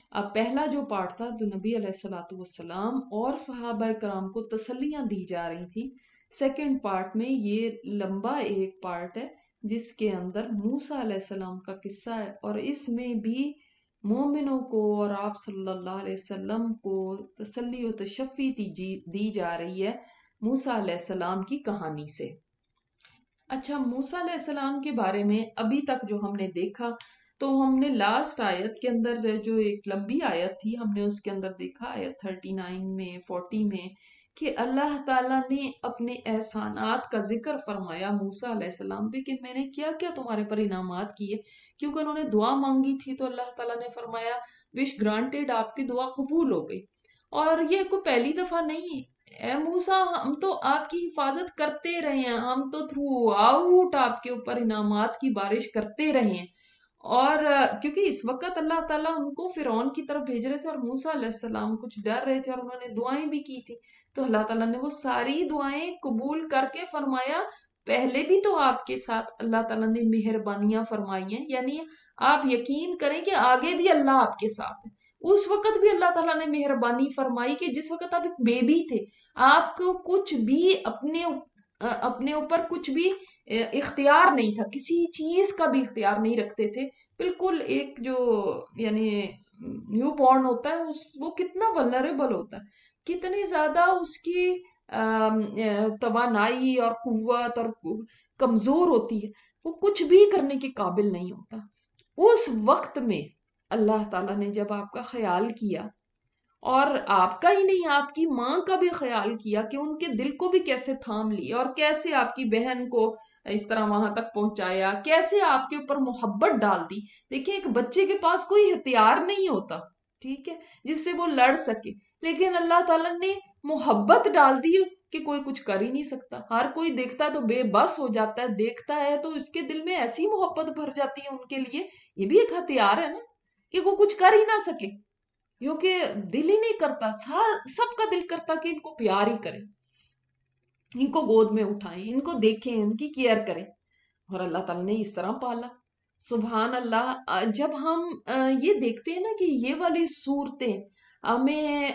اب پہلا جو پارٹ تھا تو نبی علیہ الصلوۃ والسلام اور صحابہ کرام کو تسلیاں دی جا رہی تھی. سیکنڈ پارٹ میں یہ لمبا ایک پارٹ ہے جس کے اندر موسیٰ علیہ السلام کا قصہ ہے، اور اس میں بھی مومنوں کو اور آپ صلی اللہ علیہ وسلم کو تسلی و تشفی دی جا رہی ہے موسیٰ علیہ السلام کی کہانی سے. اچھا، موسیٰ علیہ السلام کے بارے میں ابھی تک جو ہم نے دیکھا، تو ہم نے لاسٹ آیت کے اندر جو ایک لمبی آیت تھی، ہم نے اس کے اندر دیکھا آیت 39 میں 40 میں کہ اللہ تعالیٰ نے اپنے احسانات کا ذکر فرمایا موسیٰ علیہ السلام پہ کہ میں نے کیا کیا تمہارے پر انعامات کیے. کیونکہ انہوں نے دعا مانگی تھی تو اللہ تعالیٰ نے فرمایا وش گرانٹیڈ، آپ کی دعا قبول ہو گئی. اور یہ کوئی پہلی دفعہ نہیں، اے موسیٰ ہم تو آپ کی حفاظت کرتے رہے ہیں، ہم تو تھرو آؤٹ آپ کے اوپر انعامات کی بارش کرتے رہے ہیں. اور کیونکہ اس وقت اللہ تعالیٰ ان کو فرعون کی طرف بھیج رہے تھے اور موسیٰ علیہ السلام کچھ ڈر رہے تھے اور انہوں نے دعائیں بھی کی تھی، تو اللہ تعالیٰ نے وہ ساری دعائیں قبول کر کے فرمایا پہلے بھی تو آپ کے ساتھ اللہ تعالیٰ نے مہربانیاں فرمائی ہیں، یعنی آپ یقین کریں کہ آگے بھی اللہ آپ کے ساتھ ہے. اس وقت بھی اللہ تعالیٰ نے مہربانی فرمائی کہ جس وقت آپ ایک بیبی تھے، آپ کو کچھ بھی اپنے اوپر کچھ بھی اختیار نہیں تھا، کسی چیز کا بھی اختیار نہیں رکھتے تھے. بالکل ایک جو یعنی نیو بورن ہوتا ہے وہ کتنا ولنریبل ہوتا ہے، کتنی زیادہ اس کی توانائی اور قوت اور کمزور ہوتی ہے، وہ کچھ بھی کرنے کے قابل نہیں ہوتا. اس وقت میں اللہ تعالیٰ نے جب آپ کا خیال کیا، اور آپ کا ہی نہیں آپ کی ماں کا بھی خیال کیا کہ ان کے دل کو بھی کیسے تھام لیا اور کیسے آپ کی بہن کو اس طرح وہاں تک پہنچایا، کیسے آپ کے اوپر محبت ڈال دی. دیکھیں ایک بچے کے پاس کوئی ہتھیار نہیں ہوتا، ٹھیک ہے، جس سے وہ لڑ سکے، لیکن اللہ تعالیٰ نے محبت ڈال دی کہ کوئی کچھ کر ہی نہیں سکتا. ہر کوئی دیکھتا ہے تو بے بس ہو جاتا ہے، دیکھتا ہے تو اس کے دل میں ایسی محبت بھر جاتی ہے ان کے لیے. یہ بھی ایک ہتھیار ہے نا کہ وہ کچھ کر ہی نہ سکے، کیونکہ دل ہی نہیں کرتا، سب کا دل کرتا کہ ان کو پیار ہی کریں، ان کو گود میں اٹھائیں، ان کو دیکھیں، ان کی کیئر کریں. اور اللہ تعالیٰ نے اس طرح پالا. سبحان اللہ. جب ہم یہ دیکھتے ہیں نا کہ یہ والی صورتیں ہمیں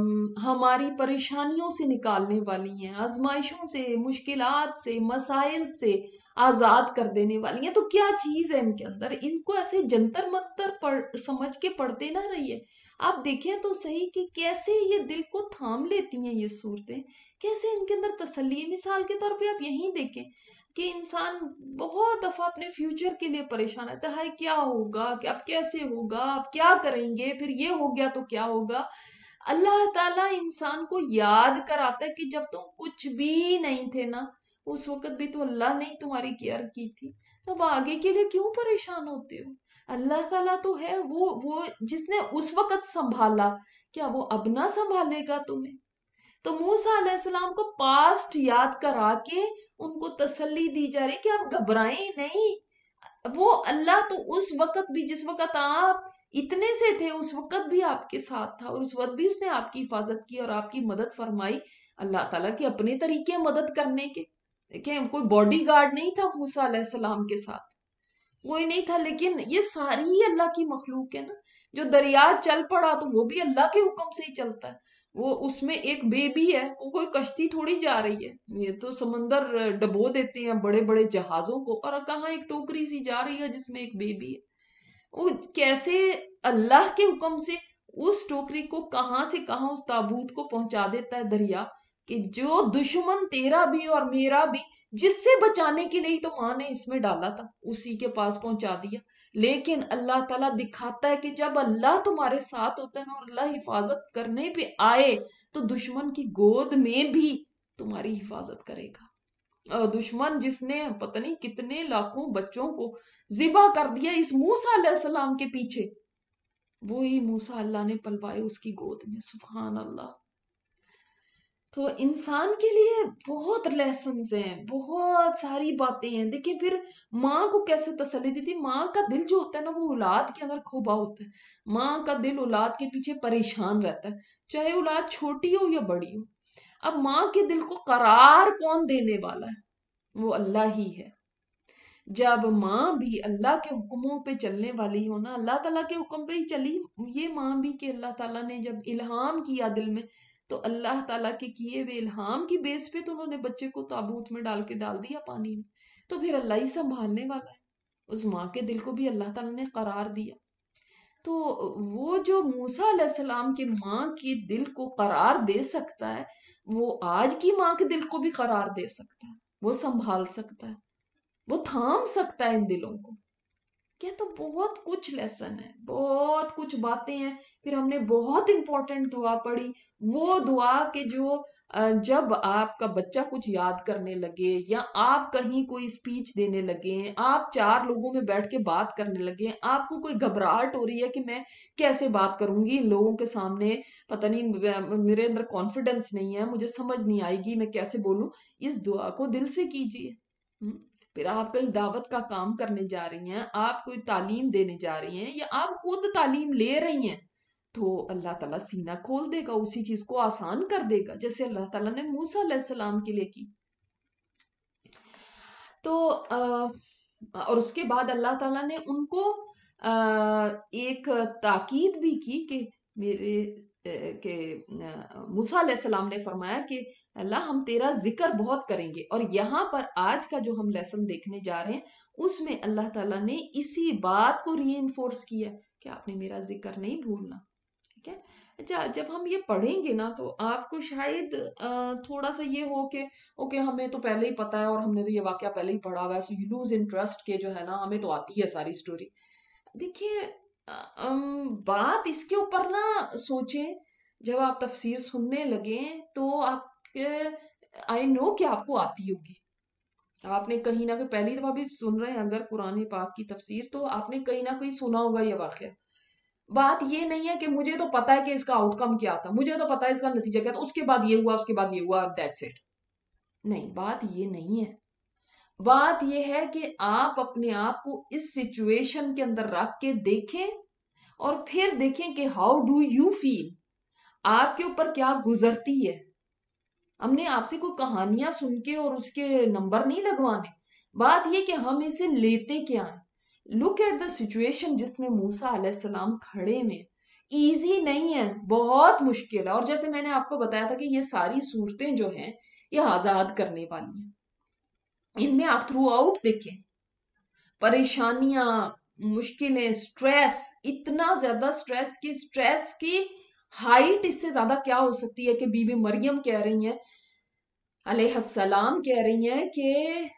ہماری پریشانیوں سے نکالنے والی ہیں، آزمائشوں سے، مشکلات سے، مسائل سے آزاد کر دینے والی ہیں، تو کیا چیز ہے ان کے اندر؟ ان کو ایسے جنتر منتر سمجھ کے پڑھتے نہ رہیے. آپ دیکھیں تو صحیح کہ کیسے یہ دل کو تھام لیتی ہیں یہ صورتیں، کیسے ان کے اندر تسلی. مثال کے طور پہ آپ یہیں دیکھیں کہ انسان بہت دفعہ اپنے فیوچر کے لیے پریشان رہتا ہے، کیا ہوگا، کہ اب کیسے ہوگا، اب کیا کریں گے، پھر یہ ہو گیا تو کیا ہوگا. اللہ تعالیٰ انسان کو یاد کراتا ہے کہ جب تم کچھ بھی نہیں تھے نا، اس وقت بھی تو اللہ نے تمہاری کیئر کی تھی، تو اب آگے کے لیے کیوں پریشان ہوتے ہو؟ اللہ تعالیٰ تو ہے وہ جس نے اس وقت سنبھالا، کیا وہ اب نہ سنبھالے گا تمہیں؟ تو موسیٰ علیہ السلام کو پاسٹ یاد کرا کے ان کو تسلی دی جا رہی کہ آپ گھبرائیں نہیں. وہ اللہ تو اس وقت بھی، جس وقت آپ اتنے سے تھے، اس وقت بھی آپ کے ساتھ تھا، اور اس وقت بھی اس نے آپ کی حفاظت کی اور آپ کی مدد فرمائی. اللہ تعالیٰ کے اپنے طریقے مدد کرنے کے. دیکھیں کوئی باڈی گارڈ نہیں تھا موسیٰ علیہ السلام کے ساتھ، کوئی نہیں تھا، لیکن یہ ساری اللہ کی مخلوق ہے نا. جو دریا چل پڑا تو وہ بھی اللہ کے حکم سے ہی چلتا ہے. وہ اس میں ایک بیبی ہے، کوئی کشتی تھوڑی جا رہی ہے، یہ تو سمندر ڈبو دیتے ہیں بڑے بڑے جہازوں کو، اور کہاں ایک ٹوکری سی جا رہی ہے جس میں ایک بیبی ہے. وہ کیسے اللہ کے حکم سے اس ٹوکری کو کہاں سے کہاں اس تابوت کو پہنچا دیتا ہے دریا، کہ جو دشمن تیرا بھی اور میرا بھی، جس سے بچانے کے لیے تو ماں نے اس میں ڈالا تھا، اسی کے پاس پہنچا دیا. لیکن اللہ تعالیٰ دکھاتا ہے کہ جب اللہ تمہارے ساتھ ہوتا ہے نا، اور اللہ حفاظت کرنے پہ آئے تو دشمن کی گود میں بھی تمہاری حفاظت کرے گا. دشمن جس نے پتہ نہیں کتنے لاکھوں بچوں کو ذبح کر دیا اس موسیٰ علیہ السلام کے پیچھے، وہی موسیٰ اللہ نے پلوائے اس کی گود میں. سبحان اللہ. تو انسان کے لیے بہت لیسنز ہیں، بہت ساری باتیں ہیں. دیکھیں پھر ماں کو کیسے تسلی دی تھی. ماں کا دل جو ہوتا ہے نا، وہ اولاد کے اندر کھوبا ہوتا ہے. ماں کا دل اولاد کے پیچھے پریشان رہتا ہے، چاہے اولاد چھوٹی ہو یا بڑی ہو. اب ماں کے دل کو قرار کون دینے والا ہے؟ وہ اللہ ہی ہے. جب ماں بھی اللہ کے حکموں پہ چلنے والی ہو نا، اللہ تعالیٰ کے حکم پہ ہی چلی یہ ماں بھی، کہ اللہ تعالیٰ نے جب الہام کیا دل میں، تو اللہ تعالیٰ کے کیے ہوئے الہام کی بیس پہ تو انہوں نے بچے کو تابوت میں ڈال کے ڈال دیا پانی میں، تو پھر اللہ ہی سنبھالنے والا ہے۔ اس ماں کے دل کو بھی اللہ تعالیٰ نے قرار دیا۔ تو وہ جو موسیٰ علیہ السلام کی ماں کے دل کو قرار دے سکتا ہے، وہ آج کی ماں کے دل کو بھی قرار دے سکتا ہے، وہ سنبھال سکتا ہے، وہ تھام سکتا ہے ان دلوں کو۔ کیا تو بہت کچھ لیسن ہے، بہت کچھ باتیں ہیں۔ پھر ہم نے بہت امپورٹنٹ دعا پڑھی، وہ دعا کہ جو جب آپ کا بچہ کچھ یاد کرنے لگے، یا آپ کہیں کوئی اسپیچ دینے لگے، آپ 4 لوگوں میں بیٹھ کے بات کرنے لگے، آپ کو کوئی گھبراہٹ ہو رہی ہے کہ میں کیسے بات کروں گی ان لوگوں کے سامنے، پتہ نہیں میرے اندر کانفیڈنس نہیں ہے، مجھے سمجھ نہیں آئے گی میں کیسے بولوں، اس دعا کو دل سے کیجیے۔ پھر آپ کہیں دعوت کا کام کرنے جا رہی ہیں، آپ کوئی تعلیم دینے جا رہی ہیں، یا آپ خود تعلیم لے رہی ہیں، تو اللہ تعالیٰ سینہ کھول دے گا، اسی چیز کو آسان کر دے گا، جیسے اللہ تعالیٰ نے موسیٰ علیہ السلام کے لیے کی۔ تو اور اس کے بعد اللہ تعالیٰ نے ان کو ایک تاکید بھی کی کہ میرے کہ موسیٰ علیہ السلام نے فرمایا کہ اللہ ہم تیرا ذکر بہت کریں گے، اور یہاں پر آج کا جو ہم لیسن دیکھنے جا رہے ہیں اس میں اللہ تعالیٰ نے اسی بات کو ری انفورس کیا کہ آپ نے میرا ذکر نہیں بھولنا، ٹھیک ہے۔ اچھا، جب ہم یہ پڑھیں گے نا تو آپ کو شاید تھوڑا سا یہ ہو کہ اوکے ہمیں تو پہلے ہی پتا ہے اور ہم نے تو یہ واقعہ پہلے ہی پڑھا ہوا ہے، سو یو لوز انٹرسٹ کہ جو ہے نا ہمیں تو آتی ہے ساری سٹوری۔ دیکھیے بات اس کے اوپر نہ سوچیں، جب آپ تفسیر سننے لگیں تو آپ آئی نو کہ آپ کو آتی ہوگی، آپ نے کہیں نہ کہیں پہلی دفعہ بھی سن رہے ہیں اگر قرآن پاک کی تفسیر، تو آپ نے کہیں نہ کہیں سنا ہوگا یہ واقعہ۔ بات یہ نہیں ہے کہ مجھے تو پتا ہے کہ اس کا آؤٹ کم کیا تھا، مجھے تو پتا ہے اس کا نتیجہ کیا تھا، اس کے بعد یہ ہوا، اس کے بعد یہ ہوا، دیٹس اٹ۔ نہیں، بات یہ نہیں ہے۔ بات یہ ہے کہ آپ اپنے آپ کو اس سچویشن کے اندر رکھ کے دیکھیں، اور پھر دیکھیں کہ ہاؤ ڈو یو فیل، آپ کے اوپر کیا گزرتی ہے۔ ہم نے آپ سے کوئی کہانیاں سن کے اور اس کے نمبر نہیں لگوانے، بات یہ کہ ہم اسے لیتے کیا ہیں۔ لک ایٹ دا سچویشن جس میں موسیٰ علیہ السلام کھڑے میں، ایزی نہیں ہے، بہت مشکل ہے، اور جیسے میں نے آپ کو بتایا تھا کہ یہ ساری صورتیں جو ہیں یہ آزاد کرنے والی ہیں۔ ان میں آپ تھرو آؤٹ دیکھیں، پریشانیاں، مشکلیں، سٹریس، اتنا زیادہ سٹریس کی ہائٹ اس سے زیادہ کیا ہو سکتی ہے کہ بی بی مریم کہہ رہی ہیں، علیہ السلام کہہ رہی ہیں کہ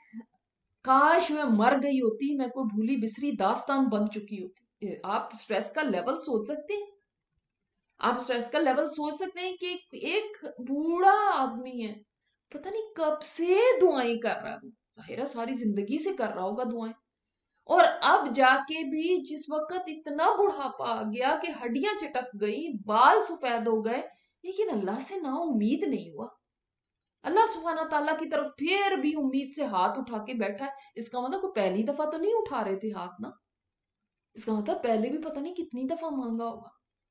کاش میں مر گئی ہوتی، میں کوئی بھولی بسری داستان بن چکی ہوتی۔ آپ سٹریس کا لیول سوچ سکتے ہیں؟ آپ سٹریس کا لیول سوچ سکتے ہیں کہ ایک بوڑھا آدمی ہے، پتہ نہیں کب سے دعائیں کر رہا ہے، ظاہر ہے ساری زندگی سے کر رہا ہوگا دعائیں، اور اب جا کے بھی جس وقت اتنا بڑھاپا آ گیا کہ ہڈیاں چٹک گئی، بال سفید ہو گئے، لیکن اللہ سے نا امید نہیں ہوا۔ اللہ سبحانہ تعالیٰ کی طرف پھر بھی امید سے ہاتھ اٹھا کے بیٹھا ہے۔ اس کا مطلب کوئی پہلی دفعہ تو نہیں اٹھا رہے تھے ہاتھ نا، اس کا مطلب پہلے بھی پتہ نہیں کتنی دفعہ مانگا ہوگا،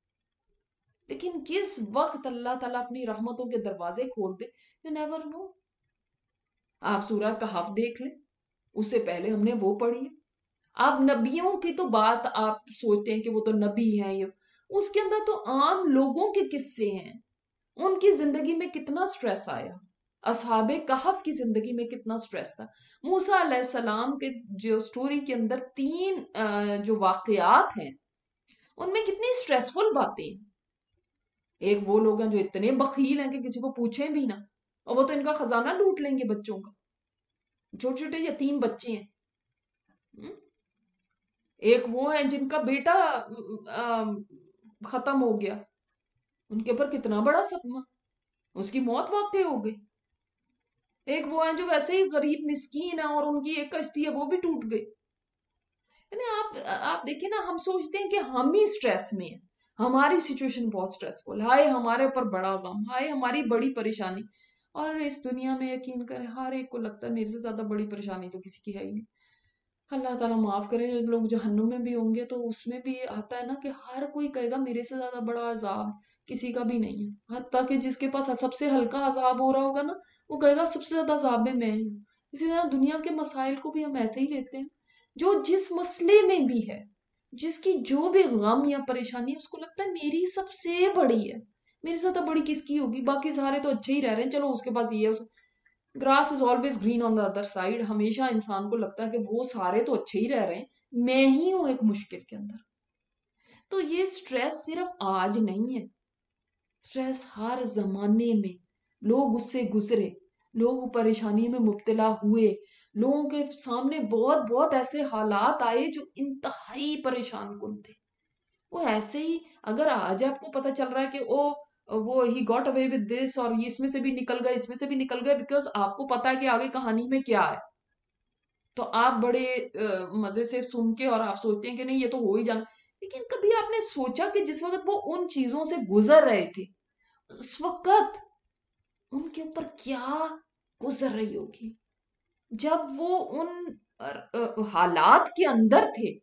لیکن کس وقت اللہ تعالیٰ اپنی رحمتوں کے دروازے کھول دے، you never know۔ آپ سورہ کہف دیکھ لیں، اس سے پہلے ہم نے وہ پڑھی ہے۔ آپ نبیوں کی تو بات آپ سوچتے ہیں کہ وہ تو نبی ہیں، یہ اس کے اندر تو عام لوگوں کے قصے ہیں، ان کی زندگی میں کتنا سٹریس آیا، اصحاب کہف کی زندگی میں کتنا سٹریس تھا، موسیٰ علیہ السلام کے جو سٹوری کے اندر 3 جو واقعات ہیں ان میں کتنی سٹریسفل باتیں ہیں۔ ایک وہ لوگ ہیں جو اتنے بخیل ہیں کہ کسی کو پوچھیں بھی نہ، اور وہ تو ان کا خزانہ لوٹ لیں گے بچوں کا، چھوٹے چھوٹے یتیم بچے ہیں۔ ایک وہ ہیں جن کا بیٹا ختم ہو گیا، ان کے اوپر کتنا بڑا صدمہ، اس کی موت واقع ہو گئی۔ ایک وہ ہیں جو ویسے ہی غریب مسکین ہیں اور ان کی ایک کشتی ہے وہ بھی ٹوٹ گئی۔ یعنی آپ دیکھیں نا، ہم سوچتے ہیں کہ ہم ہی سٹریس میں ہیں، ہماری سچویشن بہت سٹریسفل، ہائے ہمارے اوپر بڑا غم، ہائے ہماری بڑی پریشانی، اور اس دنیا میں یقین کریں ہر ایک کو لگتا ہے میرے سے زیادہ بڑی پریشانی تو کسی کی ہے ہی نہیں۔ اللہ تعالیٰ معاف کرے، لوگ جہنم میں بھی ہوں گے تو اس میں بھی آتا ہے نا کہ ہر کوئی کہے گا میرے سے زیادہ بڑا عذاب کسی کا بھی نہیں ہے، حتیٰ کہ جس کے پاس سب سے ہلکا عذاب ہو رہا ہوگا نا، وہ کہے گا سب سے زیادہ عذاب میں ہوں۔ اسی طرح دنیا کے مسائل کو بھی ہم ایسے ہی لیتے ہیں. جو جس مسئلے میں بھی ہے، جس کی جو بھی غم یا پریشانی ہے، اس کو لگتا ہے میری سب سے بڑی ہے، میرے ساتھ اب بڑی کس کی ہوگی، باقی سارے تو اچھے ہی رہ رہے ہیں، چلو اس کے پاس یہ ہے. Grass is always green on the other side. ہمیشہ انسان کو لگتا ہے کہ وہ سارے تو اچھے ہی رہ رہے ہیں، میں ہی ہوں ایک مشکل کے اندر. تو یہ سٹریس صرف آج نہیں ہے، سٹریس ہر زمانے میں لوگ اس سے گزرے، لوگ پریشانی میں مبتلا ہوئے، لوگوں کے سامنے بہت بہت ایسے حالات آئے جو انتہائی پریشان کن تھے. وہ ایسے ہی اگر آج آپ کو پتا چل رہا ہے کہ وہ he got away with this, اور یہ اس میں سے بھی نکل گئے، اس میں سے بھی نکل گئے، بیکاز آپ کو پتا ہے کہ آگے کہانی میں کیا ہے، تو آپ بڑے مزے سے سن کے اور آپ سوچتے ہیں کہ نہیں یہ تو ہو ہی جانا. لیکن کبھی آپ نے سوچا کہ جس وقت وہ ان چیزوں سے گزر رہے تھے، اس وقت ان کے اوپر کیا گزر رہی ہوگی جب وہ ان حالات کے اندر تھے؟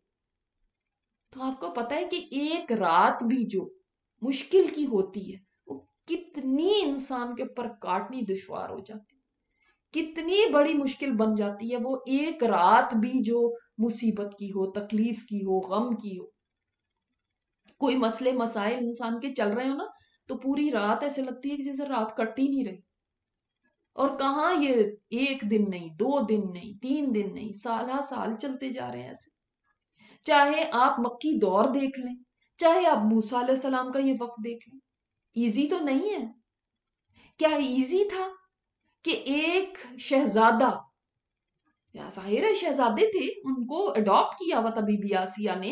تو آپ کو پتا ہے کہ ایک رات بھی جو مشکل کی ہوتی ہے، وہ کتنی انسان کے اوپر کاٹنی دشوار ہو جاتی، کتنی بڑی مشکل بن جاتی ہے وہ ایک رات بھی جو مصیبت کی ہو، تکلیف کی ہو، غم کی ہو. کوئی مسئلے مسائل انسان کے چل رہے ہو نا، تو پوری رات ایسے لگتی ہے کہ جیسے رات کٹ ہی نہیں رہی. اور کہاں یہ ایک دن نہیں، 2 دن نہیں، 3 دن نہیں، سالہ سال چلتے جا رہے ہیں ایسے. چاہے آپ مکی دور دیکھ لیں، چاہے آپ موسیٰ علیہ السلام کا یہ وقت دیکھ لیں، ایزی تو نہیں ہے. کیا ایزی تھا کہ ایک شہزادہ، یا ظاہر ہے شہزادے تھے، ان کو اڈاپٹ کیا ہوا تھا بی بی آسیہ نے،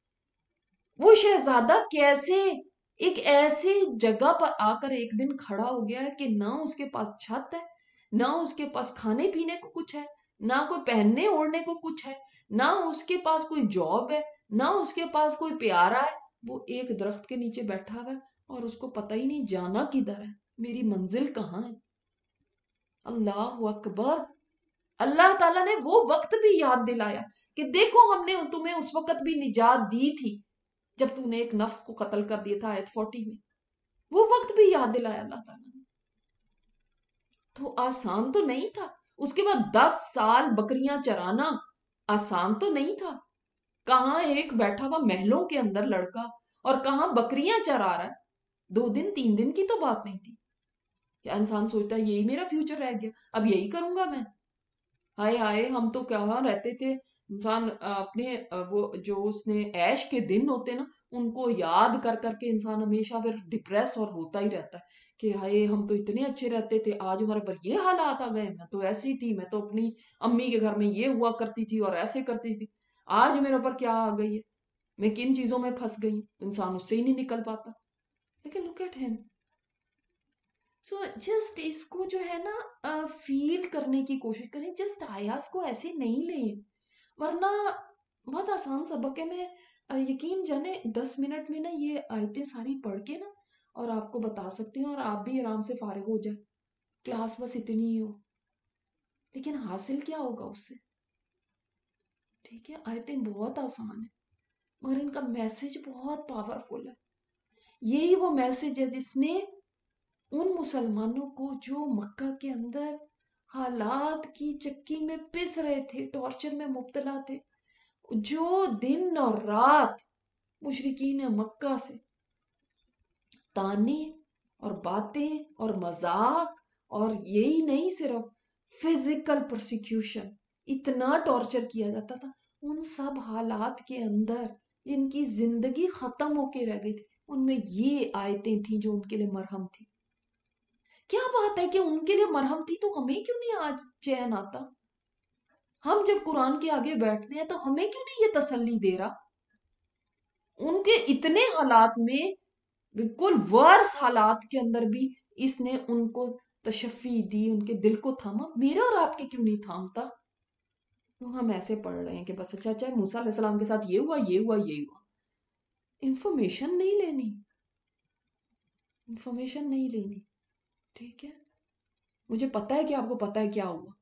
وہ شہزادہ کیسے ایک ایسے جگہ پر آ کر ایک دن کھڑا ہو گیا ہے کہ نہ اس کے پاس چھت ہے، نہ اس کے پاس کھانے پینے کو کچھ ہے، نہ کوئی پہننے اوڑھنے کو کچھ ہے، نہ اس کے پاس کوئی جاب ہے، نہ اس کے پاس کوئی پیارا ہے. وہ ایک درخت کے نیچے بیٹھا ہوا ہے اور اس کو پتہ ہی نہیں جانا کدھر ہے، میری منزل کہاں ہے. اللہ اکبر. اللہ تعالیٰ نے وہ وقت بھی یاد دلایا کہ دیکھو ہم نے تمہیں اس وقت بھی نجات دی تھی جب تم نے ایک نفس کو قتل کر دیا تھا آیت 40 میں. وہ وقت بھی یاد دلایا اللہ تعالیٰ نے. تو آسان تو نہیں تھا. اس کے بعد 10 سال بکریاں چرانا آسان تو نہیں تھا. کہاں ایک بیٹھا ہوا محلوں کے اندر لڑکا اور کہاں بکریاں چرا رہا ہے. 2 دن 3 دن کی تو بات نہیں تھی. یا انسان سوچتا ہے یہی میرا فیوچر رہ گیا، اب یہی کروں گا میں. ہائے ہائے، ہم تو کہاں رہتے تھے. انسان اپنے وہ جو اس نے عیش کے دن ہوتے نا، ان کو یاد کر کر کے انسان ہمیشہ پھر ڈپریس اور ہوتا ہی رہتا ہے کہ ہائے ہم تو اتنے اچھے رہتے تھے، آج ہمارے پر یہ حالات آ گئے. میں تو ایسی تھی، میں تو اپنی امی کے گھر میں یہ ہوا کرتی تھی اور ایسے کرتی تھی، آج میرے اوپر کیا آ گئی ہے، میں کن چیزوں میں پھنس گئی. انسان اس سے ہی نہیں نکل پاتا. لیکن لک ایٹ ہم. سو جسٹ اس کو جو ہے نا فیل کرنے کی کوشش کریں. جسٹ آیاز کو ایسے نہیں لیں، ورنہ بہت آسان سبق ہے. میں یقین جانے 10 منٹ میں نا یہ آیتیں ساری پڑھ کے نا اور آپ کو بتا سکتی ہوں اور آپ بھی آرام سے فارغ ہو جائیں. کلاس بس اتنی ہی ہو، لیکن حاصل کیا ہوگا اس سے؟ ٹھیک ہے، آیتیں بہت آسان ہیں مگر ان کا میسج بہت پاورفل ہے. یہی وہ میسج ہے جس نے ان مسلمانوں کو جو مکہ کے اندر حالات کی چکی میں پس رہے تھے، ٹارچر میں مبتلا تھے، جو دن اور رات مشرکین مکہ سے تانے اور باتیں اور مذاق، اور یہی نہیں صرف فزیکل پرسیکیوشن، اتنا ٹارچر کیا جاتا تھا. ان سب حالات کے اندر جن کی زندگی ختم ہو کے رہ گئی تھی، ان میں یہ آیتیں تھیں جو ان کے لیے مرہم تھی. کیا بات ہے کہ ان کے لیے مرہم تھی، تو ہمیں کیوں نہیں آج چین آتا؟ ہم جب قرآن کے آگے بیٹھتے ہیں تو ہمیں کیوں نہیں یہ تسلی دے رہا؟ ان کے اتنے حالات میں، بالکل ورس حالات کے اندر بھی اس نے ان کو تشفی دی، ان کے دل کو تھاما. میرے اور آپ کے کیوں نہیں تھامتا؟ تو ہم ایسے پڑھ رہے ہیں کہ بس اچھا اچھا موسیٰ علیہ السلام کے ساتھ یہ ہوا یہ ہوا یہ ہوا. انفارمیشن نہیں لینی، انفارمیشن نہیں لینی. ٹھیک ہے، مجھے پتا ہے کہ آپ کو پتا ہے کیا ہوا.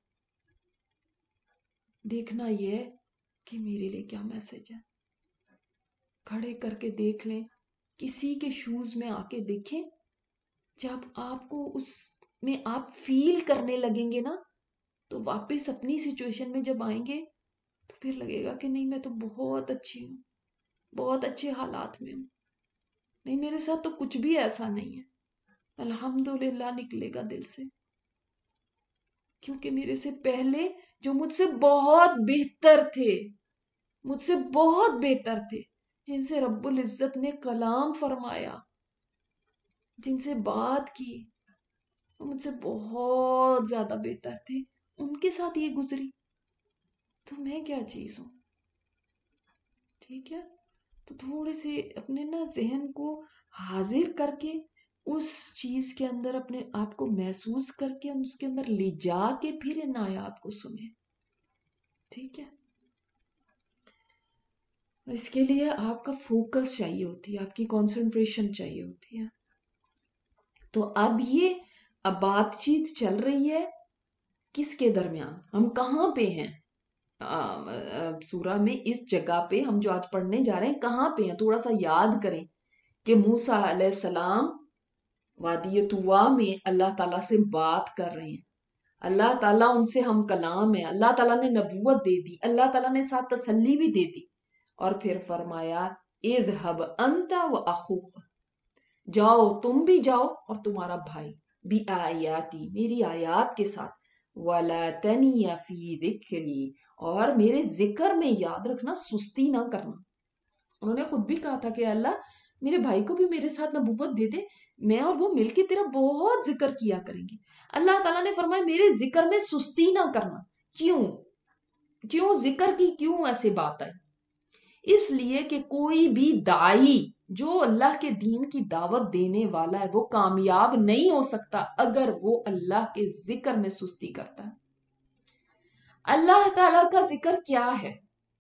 دیکھنا یہ ہے کہ میرے لیے کیا میسج ہے. کھڑے کر کے دیکھ لیں، کسی کے شوز میں آ کے دیکھیں. جب آپ کو اس میں آپ فیل کرنے لگیں گے نا تو واپس اپنی سچویشن میں جب آئیں گے تو پھر لگے گا کہ نہیں میں تو بہت اچھی ہوں، بہت اچھے حالات میں ہوں، نہیں میرے ساتھ تو کچھ بھی ایسا نہیں ہے، الحمدللہ نکلے گا دل سے، کیونکہ میرے سے پہلے جو مجھ سے بہت بہتر تھے، مجھ سے بہت بہتر تھے، جن سے رب العزت نے کلام فرمایا، جن سے بات کی، وہ مجھ سے بہت زیادہ بہتر تھے، ان کے ساتھ یہ گزری تو میں کیا چیز ہوں؟ ٹھیک ہے، تو تھوڑے سے اپنے نا ذہن کو حاضر کر کے اس چیز کے اندر اپنے آپ کو محسوس کر کے اس کے اندر لے جا کے پھر ان آیات کو سنیں. ٹھیک ہے، اس کے لیے آپ کا فوکس چاہیے ہوتی ہے، آپ کی کانسنٹریشن چاہیے ہوتی ہے. تو اب بات چیت چل رہی ہے کس کے درمیان؟ ہم کہاں پہ ہیں سورہ میں؟ اس جگہ پہ ہم جو آج پڑھنے جا رہے ہیں کہاں پہ ہیں؟ تھوڑا سا یاد کریں کہ موسیٰ علیہ السلام وادی طوا میں اللہ تعالیٰ سے بات کر رہے ہیں، اللہ تعالیٰ ان سے ہم کلام ہے، اللہ تعالیٰ نے نبوت دے دی، اللہ تعالیٰ نے ساتھ تسلی بھی دے دی، اور پھر فرمایا اذهب انت واخوک، جاؤ تم بھی جاؤ اور تمہارا بھائی بھی، آیاتی میری آیات کے ساتھ، وَلَا تَنِيَ فِي ذِكْرِي، اور میرے ذکر میں یاد رکھنا، سستی نہ کرنا. انہوں نے خود بھی کہا تھا کہ اللہ میرے بھائی کو بھی میرے ساتھ نبوت دے دے، میں اور وہ مل کے تیرا بہت ذکر کیا کریں گے. اللہ تعالیٰ نے فرمایا میرے ذکر میں سستی نہ کرنا. کیوں ذکر کی کیوں ایسے بات آئی؟ اس لیے کہ کوئی بھی داعی جو اللہ کے دین کی دعوت دینے والا ہے وہ کامیاب نہیں ہو سکتا اگر وہ اللہ کے ذکر میں سستی کرتا ہے. اللہ تعالیٰ کا ذکر کیا ہے؟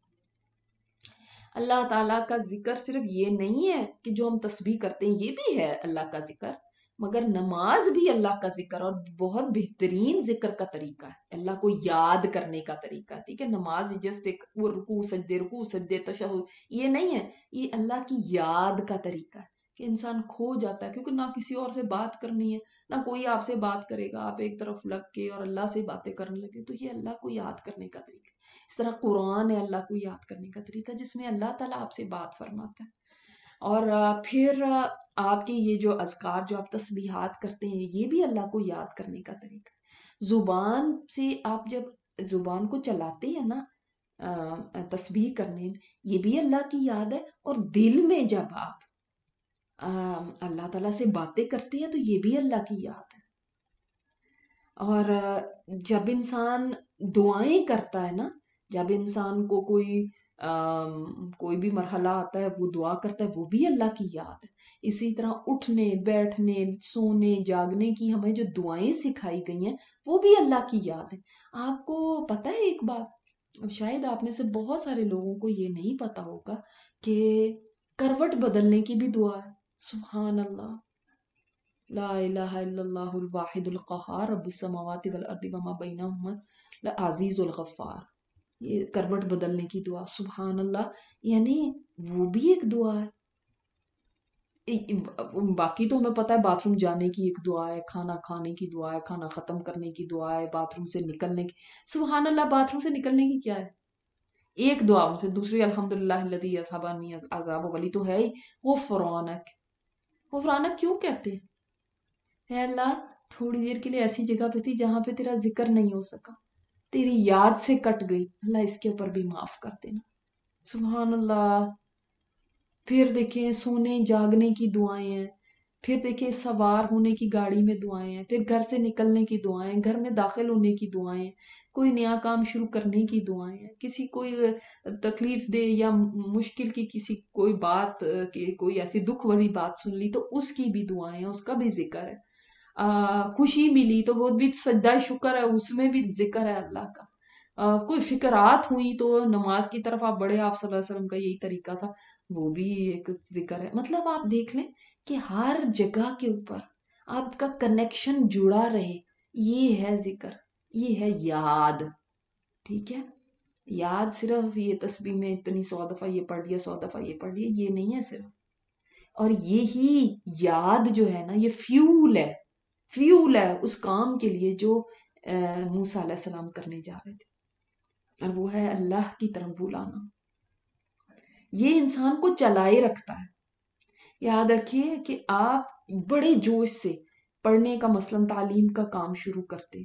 اللہ تعالیٰ کا ذکر صرف یہ نہیں ہے کہ جو ہم تسبیح کرتے ہیں، یہ بھی ہے اللہ کا ذکر، مگر نماز بھی اللہ کا ذکر اور بہت بہترین ذکر کا طریقہ ہے، اللہ کو یاد کرنے کا طریقہ ہے. ٹھیک ہے، نماز جسٹ ایک رکوع سجدے تشہد یہ نہیں ہے، یہ اللہ کی یاد کا طریقہ ہے کہ انسان کھو جاتا ہے، کیونکہ نہ کسی اور سے بات کرنی ہے، نہ کوئی آپ سے بات کرے گا، آپ ایک طرف لگ کے اور اللہ سے باتیں کرنے لگے، تو یہ اللہ کو یاد کرنے کا طریقہ ہے. اس طرح قرآن ہے اللہ کو یاد کرنے کا طریقہ جس میں اللہ تعالیٰ آپ سے بات فرماتا ہے. اور پھر آپ کی یہ جو اذکار جو آپ تسبیحات کرتے ہیں یہ بھی اللہ کو یاد کرنے کا طریقہ ہے. زبان سے آپ جب زبان کو چلاتے ہیں نا تسبیح کرنے میں، یہ بھی اللہ کی یاد ہے. اور دل میں جب آپ اللہ تعالیٰ سے باتیں کرتے ہیں تو یہ بھی اللہ کی یاد ہے. اور جب انسان دعائیں کرتا ہے نا، جب انسان کو کوئی بھی مرحلہ آتا ہے وہ دعا کرتا ہے، وہ بھی اللہ کی یاد ہے. اسی طرح اٹھنے بیٹھنے سونے جاگنے کی ہمیں جو دعائیں سکھائی گئی ہیں وہ بھی اللہ کی یاد ہے. آپ کو پتہ ہے ایک بات، شاید آپ میں سے بہت سارے لوگوں کو یہ نہیں پتا ہوگا کہ کروٹ بدلنے کی بھی دعا ہے. سبحان اللہ، لا الہ الا اللہ الواحد القہار رب السماوات والارض وما بینہما العزیز الغفار. یہ کروٹ بدلنے کی دعا، سبحان اللہ، یعنی وہ بھی ایک دعا ہے. باقی تو ہمیں پتہ ہے باتھ روم جانے کی ایک دعا ہے، کھانا کھانے کی دعا ہے، کھانا ختم کرنے کی دعا ہے، باتھ روم سے نکلنے کی. سبحان اللہ، باتھ روم سے نکلنے کی کیا ہے؟ ایک دعا. پھر دوسری الحمدللہ الذی اذھب عنی العذاب والی تو ہے ہی. غفرانک کیوں کہتے ہیں؟ اے اللہ تھوڑی دیر کے لیے ایسی جگہ پہ تھی جہاں پہ تیرا ذکر نہیں ہو سکا، تیری یاد سے کٹ گئی، اللہ اس کے اوپر بھی معاف کر دینا. سبحان اللہ. پھر دیکھیں سونے جاگنے کی دعائیں ہیں، پھر دیکھیں سوار ہونے کی گاڑی میں دعائیں ہیں، پھر گھر سے نکلنے کی دعائیں، گھر میں داخل ہونے کی دعائیں، کوئی نیا کام شروع کرنے کی دعائیں ہیں، کسی کوئی تکلیف دے یا مشکل کی کسی کوئی بات کوئی ایسی دکھ بھری بات سن لی تو اس کی بھی دعائیں ہیں، اس کا بھی ذکر ہے. خوشی ملی تو وہ بھی سجدہ شکر ہے، اس میں بھی ذکر ہے اللہ کا. کوئی فکرات ہوئی تو نماز کی طرف آپ بڑھے، آپ صلی اللہ علیہ وسلم کا یہی طریقہ تھا، وہ بھی ایک ذکر ہے. مطلب آپ دیکھ لیں کہ ہر جگہ کے اوپر آپ کا کنیکشن جڑا رہے، یہ ہے ذکر، یہ ہے یاد. ٹھیک ہے، یاد صرف یہ تسبیح میں اتنی 100 دفعہ یہ پڑھ لیا 100 دفعہ یہ پڑھ لیا یہ نہیں ہے صرف. اور یہی یاد جو ہے نا یہ فیول ہے اس کام کے لیے جو موسیٰ علیہ السلام کرنے جا رہے تھے، اور وہ ہے اللہ کی طرف بلانا۔ یہ انسان کو چلائے رکھتا ہے۔ یاد رکھیے کہ آپ بڑے جوش سے پڑھنے کا مثلاً تعلیم کا کام شروع کرتے،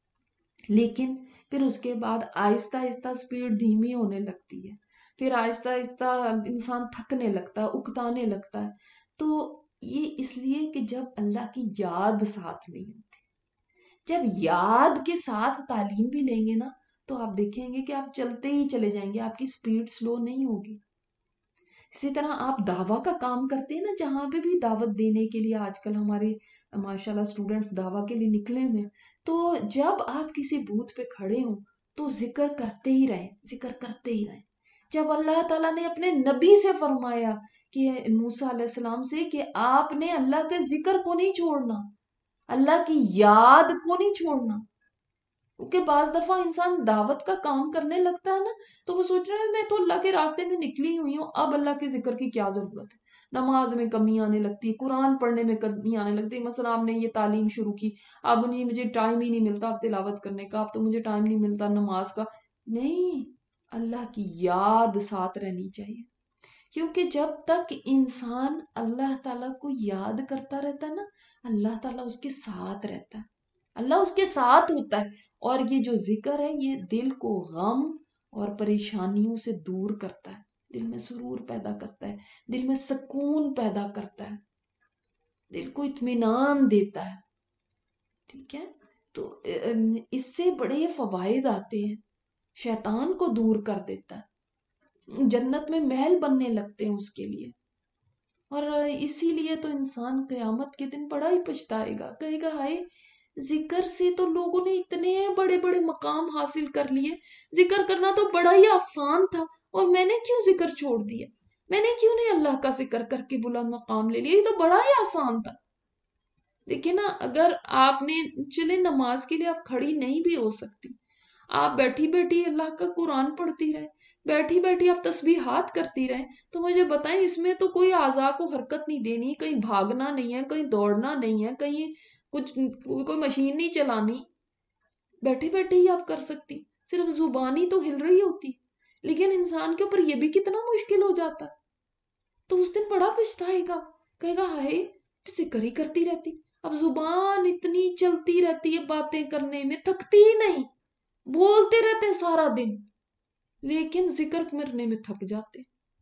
لیکن پھر اس کے بعد آہستہ آہستہ سپیڈ دھیمی ہونے لگتی ہے، پھر آہستہ آہستہ انسان تھکنے لگتا ہے، اکتانے لگتا ہے۔ تو یہ اس لیے کہ جب اللہ کی یاد ساتھ نہیں ہوتی، جب یاد کے ساتھ تعلیم بھی لیں گے نا، تو آپ دیکھیں گے کہ آپ چلتے ہی چلے جائیں گے، آپ کی سپیڈ سلو نہیں ہوگی۔ اسی طرح آپ دعویٰ کا کام کرتے ہیں نا، جہاں پہ بھی دعوت دینے کے لیے آج کل ہمارے ماشاءاللہ اسٹوڈنٹس دعویٰ کے لیے نکلے ہوئے، تو جب آپ کسی بوتھ پہ کھڑے ہوں تو ذکر کرتے ہی رہیں، ذکر کرتے ہی رہیں۔ جب اللہ تعالیٰ نے اپنے نبی سے فرمایا کہ موسیٰ علیہ السلام سے کہ آپ نے اللہ کے ذکر کو نہیں چھوڑنا، اللہ کی یاد کو نہیں چھوڑنا، کیونکہ بعض دفعہ انسان دعوت کا کام کرنے لگتا ہے نا، تو وہ سوچ رہا ہے میں تو اللہ کے راستے میں نکلی ہوئی ہوں، اب اللہ کے ذکر کی کیا ضرورت ہے۔ نماز میں کمی آنے لگتی ہے، قرآن پڑھنے میں کمی آنے لگتی ہے۔ مثلا آپ نے یہ تعلیم شروع کی، اب نہیں مجھے ٹائم ہی نہیں ملتا اب تلاوت کرنے کا، اب تو مجھے ٹائم نہیں ملتا نماز کا۔ نہیں، اللہ کی یاد ساتھ رہنی چاہیے، کیونکہ جب تک انسان اللہ تعالیٰ کو یاد کرتا رہتا ہے نا، اللہ تعالیٰ اس کے ساتھ رہتا ہے، اللہ اس کے ساتھ ہوتا ہے۔ اور یہ جو ذکر ہے یہ دل کو غم اور پریشانیوں سے دور کرتا ہے، دل میں سرور پیدا کرتا ہے، دل میں سکون پیدا کرتا ہے، دل کو اطمینان دیتا ہے، ٹھیک ہے۔ تو اس سے بڑے فوائد آتے ہیں، شیطان کو دور کر دیتا ہے، جنت میں محل بننے لگتے ہیں اس کے لیے۔ اور اسی لیے تو انسان قیامت کے دن بڑا ہی پچھتائے گا، کہے گا ہائے ذکر سے تو لوگوں نے اتنے بڑے بڑے مقام حاصل کر لیے، ذکر کرنا تو بڑا ہی آسان تھا، اور میں نے کیوں ذکر چھوڑ دیا، میں نے کیوں نہیں اللہ کا ذکر کر کے بلند مقام لے لیا، یہ تو بڑا ہی آسان تھا۔ دیکھیں نا، اگر آپ نے چلے نماز کے لیے آپ کھڑی نہیں بھی ہو سکتی، آپ بیٹھی بیٹھی اللہ کا قرآن پڑھتی رہے، بیٹھی بیٹھی آپ تسبیحات کرتی رہیں، تو مجھے بتائیں اس میں تو کوئی اعضاء کو حرکت نہیں دینی، کہیں بھاگنا نہیں ہے، کہیں دوڑنا نہیں ہے، کہیں کچھ کوئی مشین نہیں چلانی، بیٹھے بیٹھے ہی آپ کر سکتی، صرف زبانی تو ہل رہی ہوتی۔ لیکن انسان کے اوپر یہ بھی کتنا مشکل ہو جاتا، تو اس دن بڑا پچھتائے گا، کہے گا ہائے ذکر ہی کرتی رہتی، اب زبان اتنی چلتی رہتی ہے باتیں کرنے میں، تھکتی ہی نہیں، بولتے رہتے سارا دن، لیکن ذکر کرنے میں تھک جاتے۔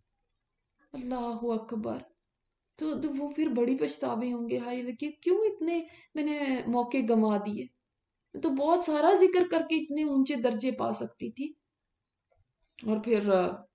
اللہ اکبر۔ تو وہ پھر بڑی پچھتاوے ہوں گے، ہائے کہ کیوں اتنے میں نے موقع گنوا دیے، تو بہت سارا ذکر کر کے اتنے اونچے درجے پا سکتی تھی۔ اور پھر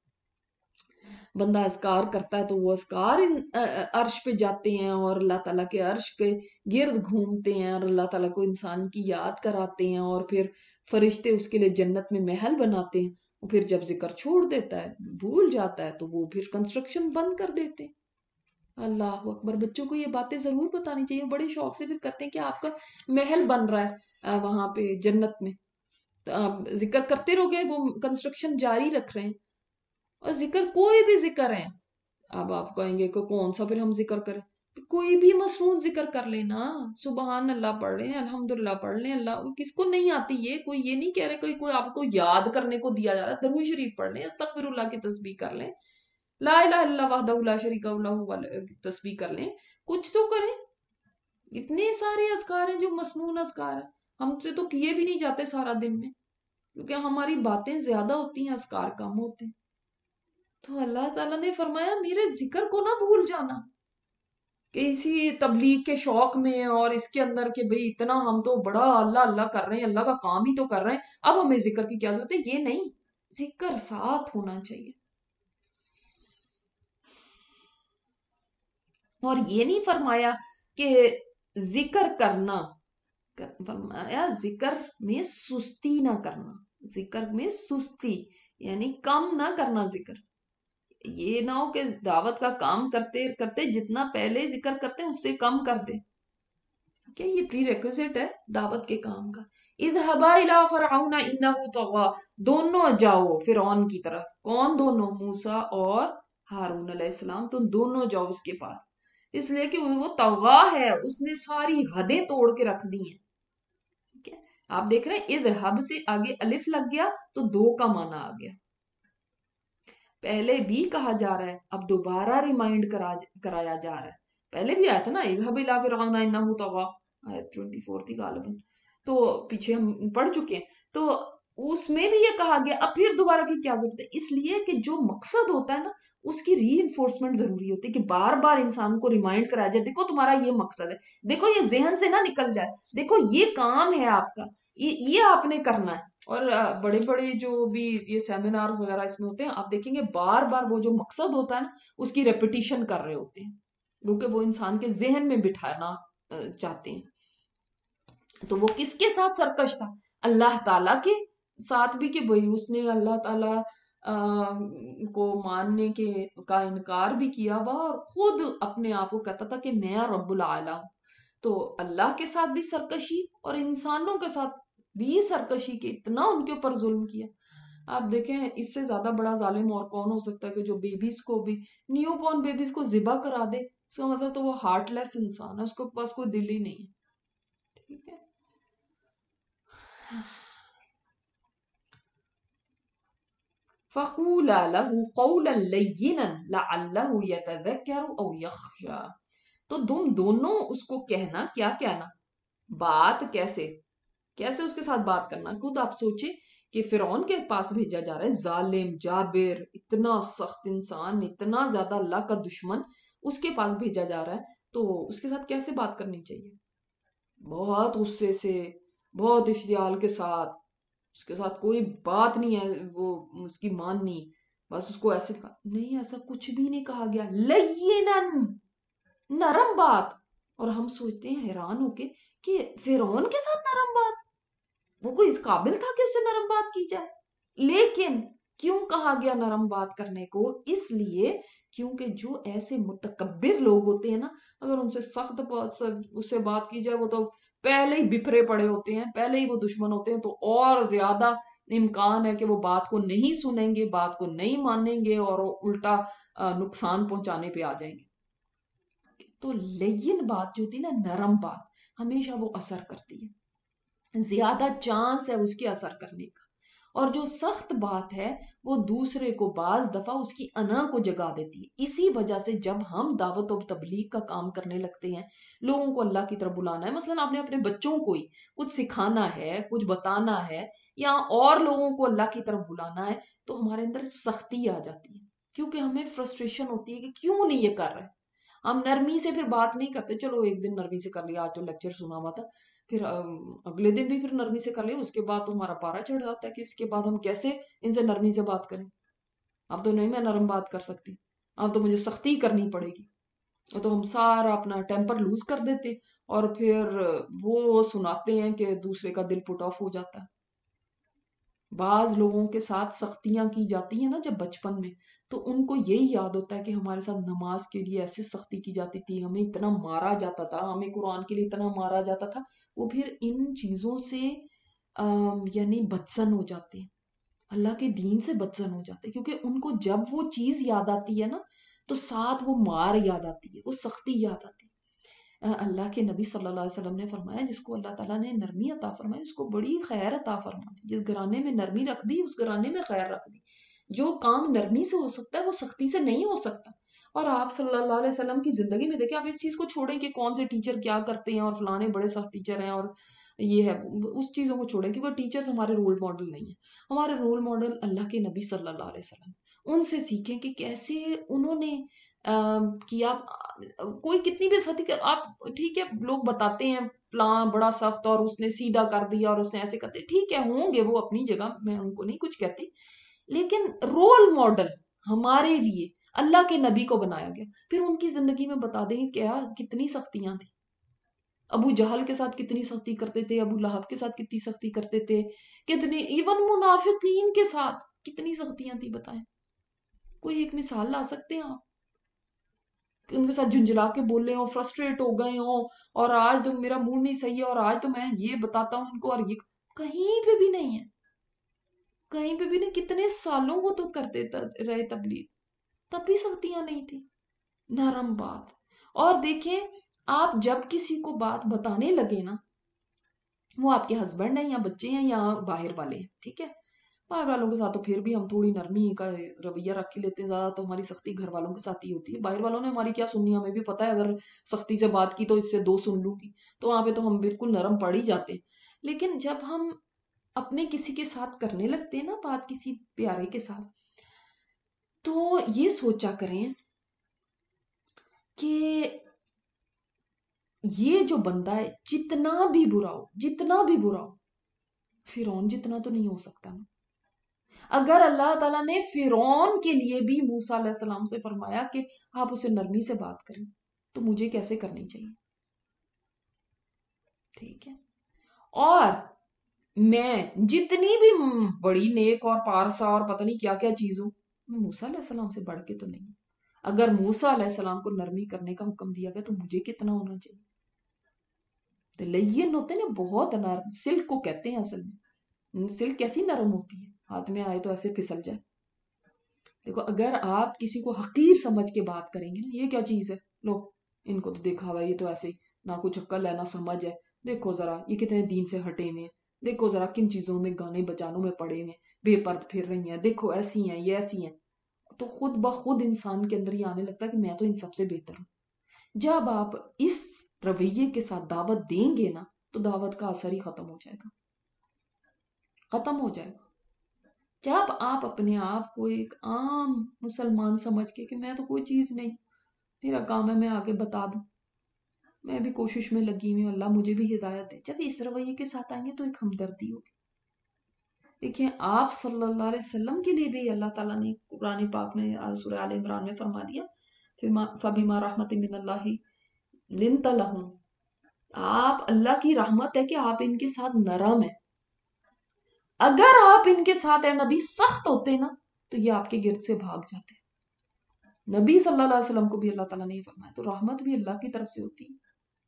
بندہ اذکار کرتا ہے تو وہ اذکار عرش پہ جاتے ہیں اور اللہ تعالیٰ کے عرش کے گرد گھومتے ہیں، اور اللہ تعالیٰ کو انسان کی یاد کراتے ہیں، اور پھر فرشتے اس کے لیے جنت میں محل بناتے ہیں۔ اور پھر جب ذکر چھوڑ دیتا ہے، بھول جاتا ہے، تو وہ پھر کنسٹرکشن بند کر دیتے ہیں۔ اللہ اکبر۔ بچوں کو یہ باتیں ضرور بتانی چاہیے، بڑے شوق سے پھر کرتے ہیں کہ آپ کا محل بن رہا ہے وہاں پہ جنت میں، تو آپ ذکر کرتے رہو گے، وہ کنسٹرکشن جاری رکھ رہے ہیں۔ اور ذکر کوئی بھی ذکر ہے، اب آپ کہیں گے کہ کون سا پھر ہم ذکر کریں، کوئی بھی مسنون ذکر کر لینا، سبحان اللہ پڑھ لیں، الحمدللہ پڑھ لیں، اللہ کس کو نہیں آتی، یہ کوئی یہ نہیں کہہ رہے کوئی آپ کو یاد کرنے کو دیا جا رہا ہے، درود شریف پڑھ لیں، استغفر اللہ کی تسبیح کر لیں، لا الہ الا اللہ وحدہ لا شریک لہ کی تسبیح کر لیں، کچھ تو کریں۔ اتنے سارے اذکار ہیں جو مسنون اذکار ہیں، ہم سے تو کیے بھی نہیں جاتے سارا دن میں، کیونکہ ہماری باتیں زیادہ ہوتی ہیں، اذکار کم ہوتے ہیں۔ تو اللہ تعالیٰ نے فرمایا میرے ذکر کو نہ بھول جانا، کہ اسی تبلیغ کے شوق میں اور اس کے اندر کہ بھئی اتنا ہم تو بڑا اللہ اللہ کر رہے ہیں، اللہ کا کام ہی تو کر رہے ہیں، اب ہمیں ذکر کی کیا ضرورت ہے، یہ نہیں، ذکر ساتھ ہونا چاہیے۔ اور یہ نہیں فرمایا کہ ذکر کرنا، فرمایا ذکر میں سستی نہ کرنا، ذکر میں سستی یعنی کم نہ کرنا ذکر، یہ نہ ہو کہ دعوت کا کام کرتے کرتے جتنا پہلے ذکر کرتے ہیں اس سے کم کر دے، کیا یہ پری ریکوزٹ ہے دعوت کے کام کا۔ اذهبا الى فرعون انه طغى، دونوں جاؤ فرعون کی طرف، کون دونوں؟ موسیٰ اور ہارون علیہ السلام، تم دونوں جاؤ اس کے پاس، اس لیے کہ وہ طغا ہے، اس نے ساری حدیں توڑ کے رکھ دی ہیں، ٹھیک ہے۔ آپ دیکھ رہے ہیں اذهب سے آگے الف لگ گیا تو دو کا معنی آ گیا. پہلے بھی کہا جا رہا ہے، اب دوبارہ ریمائنڈ کرایا جا رہا ہے. پہلے بھی آیا تھا نا اذهب الى فرعون انه طغى، آیت 24 تھی غالباً، تو پیچھے ہم پڑھ چکے ہیں. تو اس میں بھی یہ کہا گیا، اب پھر دوبارہ کی کیا ضرورت ہے؟ اس لیے کہ جو مقصد ہوتا ہے نا اس کی ری انفورسمنٹ ضروری ہوتی ہے، کہ بار بار انسان کو ریمائنڈ کرایا جائے، دیکھو تمہارا یہ مقصد ہے، دیکھو یہ ذہن سے نہ نکل جائے، دیکھو یہ کام ہے آپ کا، یہ آپ نے کرنا ہے. اور بڑے بڑے جو بھی یہ سیمینارز وغیرہ اس میں ہوتے ہیں، آپ دیکھیں گے بار بار وہ جو مقصد ہوتا ہے نا اس کی ریپیٹیشن کر رہے ہوتے ہیں، کیونکہ وہ انسان کے ذہن میں بٹھانا چاہتے ہیں. تو وہ کس کے ساتھ سرکش تھا؟ اللہ تعالیٰ کے ساتھ بھی، کہ بھئی اس نے اللہ تعالیٰ کو ماننے کا انکار بھی کیا ہوا اور خود اپنے آپ کو کہتا تھا کہ میں رب العالی ہوں. تو اللہ کے ساتھ بھی سرکشی اور انسانوں کے ساتھ بھی سرکشی، کے اتنا ان کے اوپر ظلم کیا. آپ دیکھیں اس سے زیادہ بڑا ظالم اور کون ہو سکتا ہے کہ جو بیبیز کو بھی، نیو بورن بیبیز کو ذبح کرا دے. اس کا مطلب تو وہ ہارٹ لیس انسان ہے، اس کے پاس کوئی دل ہی نہیں ہے. ٹھیک ہے. فَقُولَا لَهُ قَوْلًا لَيِّنًا لَعَلَّهُ يَتَذَكَّرُ أَوْ يَخْشَىٰ. تو تم دونوں اس کو کہنا، کیا کہنا؟ بات کیسے اس کے ساتھ بات کرنا. خود آپ سوچیں کہ فرعون کے پاس بھیجا جا رہا ہے، ظالم جابر اتنا سخت انسان، اتنا زیادہ اللہ کا دشمن، اس کے پاس بھیجا جا رہا ہے. تو اس کے ساتھ کیسے بات کرنی چاہیے؟ بہت غصے سے، بہت اشتعال کے ساتھ، اس کے ساتھ کوئی بات نہیں ہے وہ اس کی ماننی، بس اس کو ایسے کہا. نہیں، ایسا کچھ بھی نہیں کہا گیا. لینن، نرم بات. اور ہم سوچتے ہیں حیران ہو کے کہ فرعون کے ساتھ نرم بات، وہ کوئی اس قابل تھا کہ اس سے نرم بات کی جائے؟ لیکن کیوں کہا گیا نرم بات کرنے کو؟ اس لیے کیونکہ جو ایسے متکبر لوگ ہوتے ہیں نا، اگر ان سے سخت اس سے بات کی جائے، وہ تو پہلے ہی بکھرے پڑے ہوتے ہیں، پہلے ہی وہ دشمن ہوتے ہیں، تو اور زیادہ امکان ہے کہ وہ بات کو نہیں سنیں گے، بات کو نہیں مانیں گے اور الٹا نقصان پہنچانے پہ آ جائیں گے. تو لین بات جو ہوتی ہے نا، نرم بات، ہمیشہ وہ اثر کرتی ہے، زیادہ چانس ہے اس کے اثر کرنے کا. اور جو سخت بات ہے وہ دوسرے کو بعض دفعہ اس کی انا کو جگا دیتی ہے. اسی وجہ سے جب ہم دعوت و تبلیغ کا کام کرنے لگتے ہیں، لوگوں کو اللہ کی طرف بلانا ہے، مثلا آپ نے اپنے بچوں کو ہی کچھ سکھانا ہے، کچھ بتانا ہے، یا اور لوگوں کو اللہ کی طرف بلانا ہے، تو ہمارے اندر سختی آ جاتی ہے، کیونکہ ہمیں فرسٹریشن ہوتی ہے کہ کیوں نہیں یہ کر رہے. ہم نرمی سے پھر بات نہیں کرتے، چلو ایک دن نرمی سے کر لیا، آج جو لیکچر سنا ہوا تھا، پھر اگلے دن بھی پھر نرمی سے کر لیا، اس کے بعد تو ہمارا پارا چڑھ جاتا ہے کہ اس کے بعد ہم کیسے ان سے نرمی سے بات کریں. اب تو نہیں میں نرم بات کر سکتی، اب تو مجھے سختی کرنی پڑے گی. تو ہم سارا اپنا ٹیمپر لوز کر دیتے اور پھر وہ سناتے ہیں کہ دوسرے کا دل پٹ آف ہو جاتا ہے. بعض لوگوں کے ساتھ سختیاں کی جاتی ہیں نا جب بچپن میں، تو ان کو یہی یاد ہوتا ہے کہ ہمارے ساتھ نماز کے لیے ایسے سختی کی جاتی تھی، ہمیں اتنا مارا جاتا تھا، ہمیں قرآن کے لیے اتنا مارا جاتا تھا. وہ پھر ان چیزوں سے یعنی بدسن ہو جاتے ہیں، اللہ کے دین سے بدسن ہو جاتے ہیں، کیونکہ ان کو جب وہ چیز یاد آتی ہے نا تو ساتھ وہ مار یاد آتی ہے، وہ سختی یاد آتی ہے. اللہ کے نبی صلی اللہ علیہ وسلم نے فرمایا جس کو اللہ تعالیٰ نے نرمی عطا فرمائی اس کو بڑی خیر عطا فرمائی. جس گھرانے میں نرمی رکھ دی اس گھرانے میں خیر رکھ دی. جو کام نرمی سے ہو سکتا ہے وہ سختی سے نہیں ہو سکتا. اور آپ صلی اللہ علیہ وسلم کی زندگی میں دیکھیں، آپ اس چیز کو چھوڑیں کہ کون سے ٹیچر کیا کرتے ہیں اور فلانے بڑے سخت ٹیچر ہیں اور یہ ہے، اس چیزوں کو چھوڑیں کیونکہ ٹیچرز ہمارے رول ماڈل نہیں ہیں. ہمارے رول ماڈل اللہ کے نبی صلی اللہ علیہ وسلم. ان سے سیکھیں کہ کیسے انہوں نے کیا. کوئی کتنی بھی سختی آپ ٹھیک ہے لوگ بتاتے ہیں فلاں بڑا سخت اور اس نے سیدھا کر دیا اور اس نے ایسے کرتے، ٹھیک ہے ہوں گے وہ اپنی جگہ، میں ان کو نہیں کچھ کہتی، لیکن رول ماڈل ہمارے لیے اللہ کے نبی کو بنایا گیا. پھر ان کی زندگی میں بتا دیں گے کیا کتنی سختیاں تھیں. ابو جہل کے ساتھ کتنی سختی کرتے تھے، ابو لہب کے ساتھ کتنی سختی کرتے تھے، کتنی ایون منافقین کے ساتھ کتنی سختیاں تھی. بتائیں کوئی ایک مثال لا سکتے ہیں آپ کہ ان کے ساتھ جھنجلا کے بولے ہوں، فرسٹریٹ ہو گئے ہوں اور آج تو میرا موڈ نہیں صحیح ہے اور آج تو میں یہ بتاتا ہوں ان کو، اور یہ کہیں پہ بھی نہیں ہے، کہیں پہ بھی نہیں. کتنے سالوں وہ تو کرتے رہے تبلیغ، تب بھی سختیاں نہیں تھی. نرم بات. اور دیکھیں آپ جب کسی کو بات بتانے لگے نا وہ آپ کے ہسبینڈ ہیں یا بچے ہیں یا باہر والے ہیں، ٹھیک ہے، باہر والوں کے ساتھ تو پھر بھی ہم تھوڑی نرمی کا رویہ رکھ ہی لیتے ہیں، زیادہ تو ہماری سختی گھر والوں کے ساتھ ہی ہوتی ہے، باہر والوں نے ہماری کیا سننی، ہمیں بھی پتہ ہے اگر سختی سے بات کی تو اس سے دو سن لوں گی، تو وہاں پہ تو ہم بالکل نرم پڑ ہی جاتے ہیں۔ لیکن جب ہم اپنے کسی کے ساتھ کرنے لگتے ہیں نا بات، کسی پیارے کے ساتھ، تو یہ سوچا کریں کہ یہ جو بندہ ہے جتنا بھی برا ہو، جتنا بھی برا ہو، فرعون جتنا تو نہیں ہو سکتا نا۔ اگر اللہ تعالیٰ نے فرعون کے لیے بھی موسیٰ علیہ السلام سے فرمایا کہ آپ اسے نرمی سے بات کریں، تو مجھے کیسے کرنی چاہیے؟ ٹھیک ہے، اور میں جتنی بھی بڑی نیک اور پارسا اور پتہ نہیں کیا کیا چیز ہوں، میں موسیٰ علیہ السلام سے بڑھ کے تو نہیں۔ اگر موسیٰ علیہ السلام کو نرمی کرنے کا حکم دیا گیا تو مجھے کتنا ہونا چاہیے؟ لین ہوتے ہیں نا، بہت نرم، سلک کو کہتے ہیں اصل میں، سلک کیسی نرم ہوتی ہے، ہاتھ میں آئے تو ایسے پھسل جائے۔ دیکھو اگر آپ کسی کو حقیر سمجھ کے بات کریں گے نا، یہ کیا چیز ہے، لو ان کو تو دیکھا ہوا، یہ تو ایسے نہ کچھ عقل ہے نہ سمجھ ہے، دیکھو ذرا یہ کتنے دین سے ہٹے ہوئے ہیں، دیکھو ذرا کن چیزوں میں گانے بجانوں میں پڑے ہوئے ہیں، بے پرد پھر رہی ہیں، دیکھو ایسی ہیں، یہ ایسی ہیں، تو خود بخود انسان کے اندر یہ آنے لگتا ہے کہ میں تو ان سب سے بہتر ہوں۔ جب آپ اس رویے کے ساتھ دعوت دیں گے نا، تو دعوت کا اثر ہی ختم ہو جائے گا، ختم ہو جائے گا۔ جب آپ اپنے آپ کو ایک عام مسلمان سمجھ کے کہ میں تو کوئی چیز نہیں، میرا کام ہے میں آگے بتا دوں، میں بھی کوشش میں لگی ہوئی ہوں، اللہ مجھے بھی ہدایت دے، جب اس رویے کے ساتھ آئیں گے تو ایک ہمدردی ہوگی۔ دیکھیں آپ صلی اللہ علیہ وسلم کے لیے بھی اللہ تعالیٰ نے قرآن پاک میں سورہ آل عمران میں فرما دیا، فَبِمَا رَحْمَةٍ مِّنَ اللَّهِ لِنْتَ لَهُمْ، آپ اللہ کی رحمت ہے کہ آپ ان کے ساتھ نرم ہیں۔ اگر آپ ان کے ساتھ اے نبی سخت ہوتے نا تو یہ آپ کے گرد سے بھاگ جاتے۔ نبی صلی اللہ علیہ وسلم کو بھی اللہ تعالیٰ نے یہ فرمایا، تو رحمت بھی اللہ کی طرف سے ہوتی ہے۔